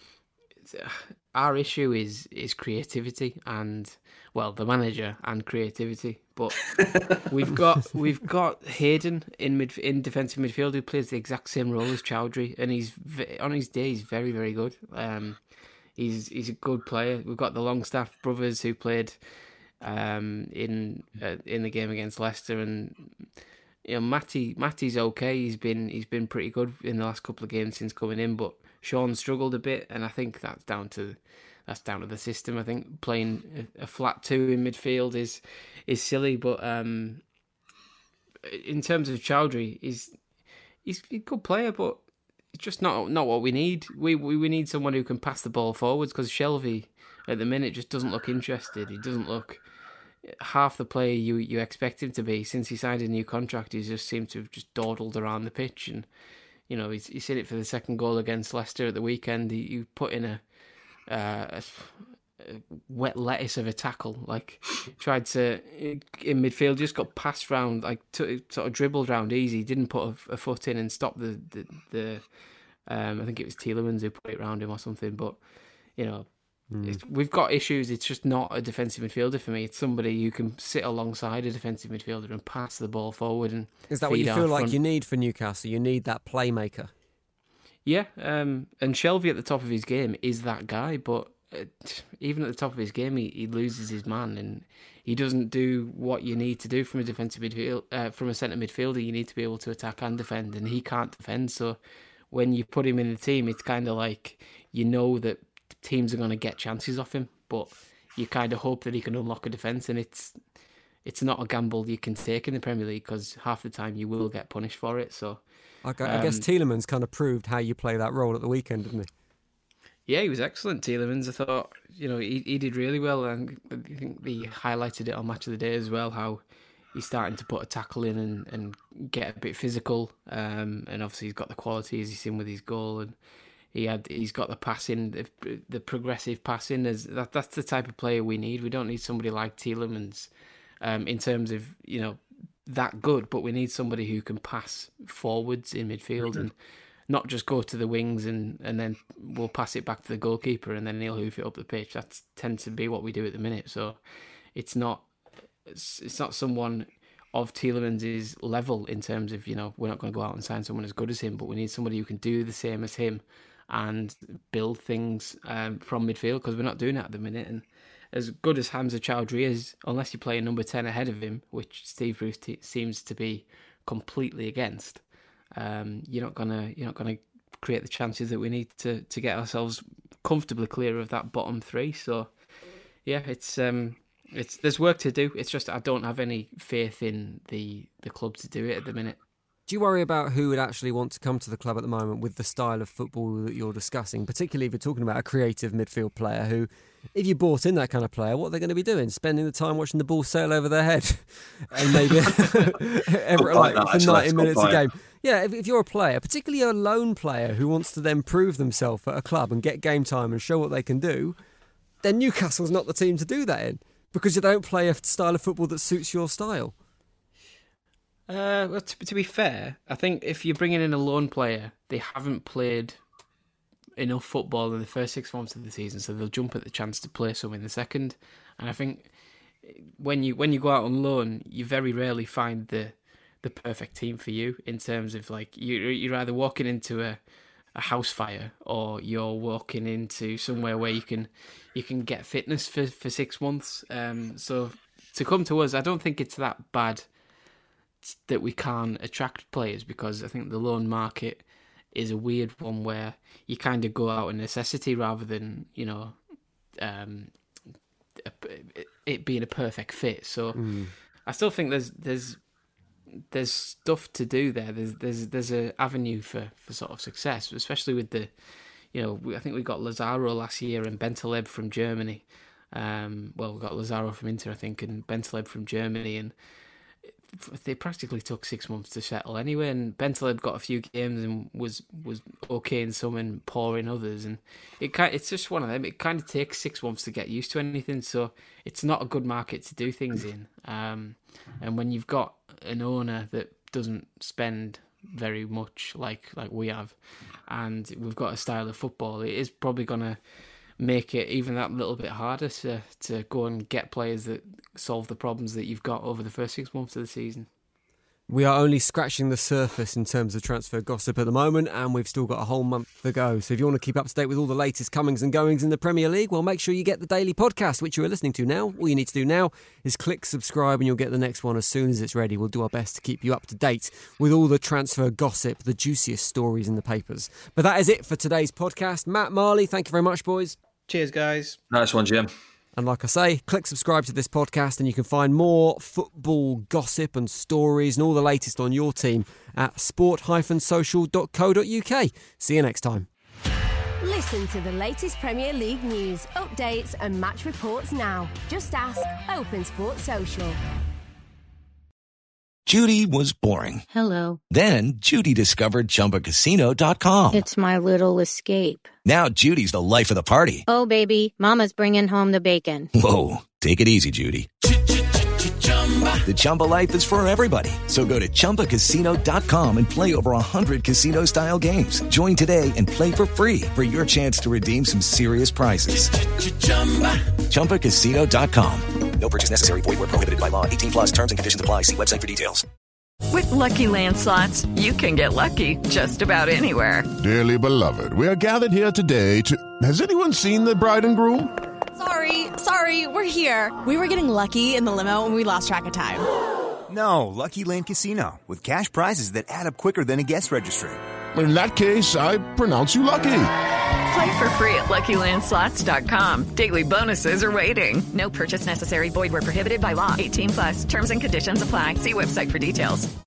our issue is is creativity and, well, the manager and creativity. But we've got we've got Hayden in mid in defensive midfield who plays the exact same role as Chowdhury, and he's on his day he's very very good. Um, he's he's a good player. We've got the Longstaff brothers who played um, in uh, in the game against Leicester, and you know Matty Matty's okay. He's been he's been pretty good in the last couple of games since coming in, but Sean struggled a bit, and I think that's down to that's down to the system. I think playing a, a flat two in midfield is is silly, but um, in terms of Chowdhury, he's he's a good player, but it's just not not what we need. We we, we need someone who can pass the ball forwards, because Shelvey at the minute just doesn't look interested. He doesn't look half the player you you expect him to be. Since he signed a new contract, he's just seemed to have just dawdled around the pitch, and you know he's he's in it for the second goal against Leicester at the weekend. He, you put in a, uh, a, a wet lettuce of a tackle, like tried to in midfield, just got passed round, like t- sort of dribbled round easy. Didn't put a, a foot in and stop the the. the um, I think it was Tielemans who put it round him or something, but you know. Mm. It's, we've got issues. It's just not a defensive midfielder for me. It's somebody who can sit alongside a defensive midfielder and pass the ball forward. And is that what you feel like you need for Newcastle? You need that playmaker. Yeah, um, and Shelvey at the top of his game is that guy. But it, even at the top of his game, he, he loses his man, and he doesn't do what you need to do from a defensive midfield, uh, from a centre midfielder. You need to be able to attack and defend, and he can't defend. So when you put him in the team, it's kind of like you know that teams are going to get chances off him, but you kind of hope that he can unlock a defence, and it's it's not a gamble you can take in the Premier League, because half the time you will get punished for it. So I guess um, Tielemans kind of proved how you play that role at the weekend, didn't he? Yeah, he was excellent, Tielemans. I thought, you know, he he did really well, and I think they highlighted it on Match of the Day as well, how he's starting to put a tackle in and, and get a bit physical, um, and obviously he's got the qualities he's in with his goal, and He had, he's got the passing, the, the progressive passing. As that, that's the type of player we need. We don't need somebody like Tielemans um, in terms of, you know, that good, but we need somebody who can pass forwards in midfield and not just go to the wings and, and then we'll pass it back to the goalkeeper and then he'll hoof it up the pitch. That tends to be what we do at the minute. So it's not it's, it's not someone of Tielemans' level in terms of, you know, we're not going to go out and sign someone as good as him, but we need somebody who can do the same as him and build things um, from midfield, because we're not doing that at the minute. And as good as Hamza Chowdhury is, unless you play a number ten ahead of him, which Steve Bruce t- seems to be completely against, um, you're not gonna you're not gonna create the chances that we need to to get ourselves comfortably clear of that bottom three. So yeah, it's um it's there's work to do. It's just I don't have any faith in the the club to do it at the minute. Do you worry about who would actually want to come to the club at the moment with the style of football that you're discussing, particularly if you're talking about a creative midfield player who, if you bought in that kind of player, what are they going to be doing? Spending the time watching the ball sail over their head and maybe every, like, that, for ninety minutes a game. Yeah, if, if you're a player, particularly a lone player who wants to then prove themselves at a club and get game time and show what they can do, then Newcastle's not the team to do that in, because you don't play a style of football that suits your style. Uh, well, to, to be fair, I think if you're bringing in a lone player, they haven't played enough football in the first six months of the season, so they'll jump at the chance to play some in the second. And I think when you when you go out on loan, you very rarely find the the perfect team for you in terms of, like, you you're either walking into a, a house fire or you're walking into somewhere where you can you can get fitness for, for six months. Um, so to come to us, I don't think it's that bad that we can't attract players, because I think the loan market is a weird one where you kind of go out of necessity rather than, you know, um, it being a perfect fit. So mm. I still think there's there's there's stuff to do there. There's there's there's an avenue for, for sort of success, especially with the, you know, I think we got Lazaro last year and Bentaleb from Germany. Um, well, we got Lazaro from Inter, I think, and Bentaleb from Germany, and they practically took six months to settle anyway. And Bentaleb got a few games and was was okay in some and poor in others. And it kind it's just one of them. It kind of takes six months to get used to anything. So it's not a good market to do things in. Um, and when you've got an owner that doesn't spend very much like like we have, and we've got a style of football, it is probably going to make it even that little bit harder to, to go and get players that solve the problems that you've got over the first six months of the season. We are only scratching the surface in terms of transfer gossip at the moment, and we've still got a whole month to go. So if you want to keep up to date with all the latest comings and goings in the Premier League, well, make sure you get the daily podcast, which you are listening to now. All you need to do now is click subscribe and you'll get the next one as soon as it's ready. We'll do our best to keep you up to date with all the transfer gossip, the juiciest stories in the papers. But that is it for today's podcast. Matt, Marley, thank you very much, boys. Cheers, guys. Nice one, Jim. And like I say, click subscribe to this podcast and you can find more football gossip and stories and all the latest on your team at sport dash social dot co dot uk. See you next time. Listen to the latest Premier League news, updates and match reports now. Just ask Open Sport Social. Judy was boring. Hello. Then Judy discovered Chumba Casino dot com. It's my little escape. Now Judy's the life of the party. Oh, baby, mama's bringing home the bacon. Whoa, take it easy, Judy. The Chumba life is for everybody. So go to Chumba Casino dot com and play over one hundred casino-style games. Join today and play for free for your chance to redeem some serious prizes. Chumba Casino dot com. No purchase necessary. Void where prohibited by law. eighteen plus terms and conditions apply. See website for details. With Lucky Land Slots, you can get lucky just about anywhere. Dearly beloved, we are gathered here today to... Has anyone seen the bride and groom? Sorry, sorry, we're here. We were getting lucky in the limo and we lost track of time. No, Lucky Land Casino, with cash prizes that add up quicker than a guest registry. In that case, I pronounce you lucky. Play for free at lucky land slots dot com. Daily bonuses are waiting. No purchase necessary. Void where prohibited by law. eighteen plus. Terms and conditions apply. See website for details.